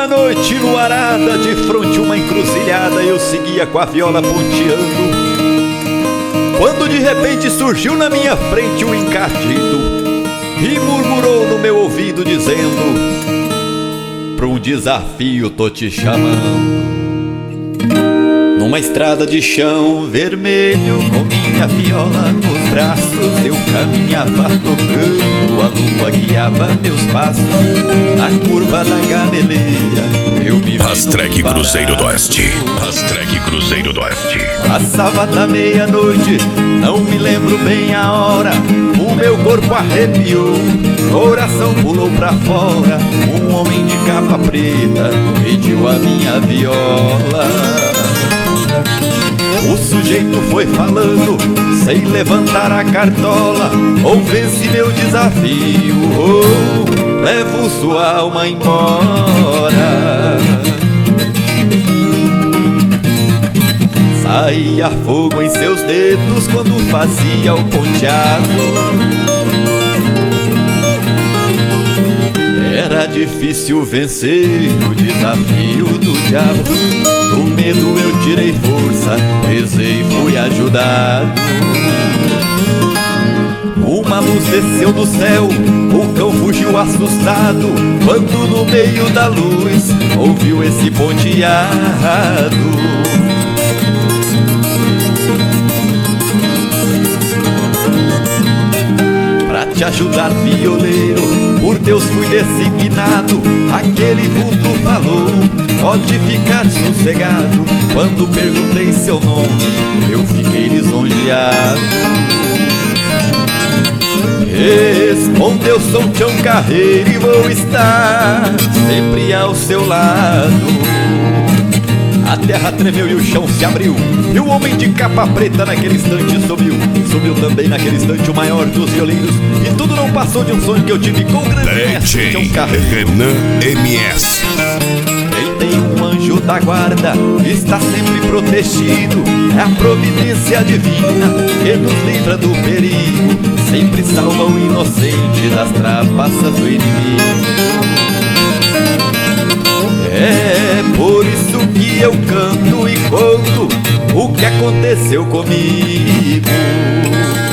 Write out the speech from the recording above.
noite luarada, de fronte uma encruzilhada, eu seguia com a viola ponteando, quando de repente surgiu na minha frente um encardido e murmurou no meu ouvido dizendo: pra um desafio tô te chamando. Numa estrada de chão vermelho, com minha viola nos braços, eu caminhava tocando, a lua guiava meus passos. Na curva da gameleira, eu me vi Rastreg Cruzeiro do Oeste. Rastreg Cruzeiro do Oeste. Passava da meia-noite, não me lembro bem a hora. O meu corpo arrepiou, coração pulou pra fora. Um homem de capa preta pediu a minha viola. O sujeito foi falando, sem levantar a cartola: ou vence meu desafio, ou levo sua alma embora. Saía fogo em seus dedos quando fazia o ponteado. Era difícil vencer o desafio do diabo. Do medo eu tirei força, rezei e fui ajudado. Uma luz desceu do céu, o cão fugiu assustado, quando no meio da luz ouviu esse ponteado. Pra te ajudar, violeiro, por Deus fui designado. Aquele vulto falou: pode ficar sossegado. Quando perguntei seu nome, eu fiquei lisonjeado. Respondeu: sou Tião Carreiro e vou estar sempre ao seu lado. A terra tremeu e o chão se abriu, e o homem de capa preta naquele instante subiu. Subiu também naquele instante o maior dos violeiros, e tudo não passou de um sonho que eu tive com o grande mestre Tião Carreiro. Renan MS. Quem tem um anjo da guarda está sempre protegido. É a providência divina que nos livra do perigo, sempre salva o inocente das trapaças do inimigo. É por isso que eu canto e conto o que aconteceu comigo.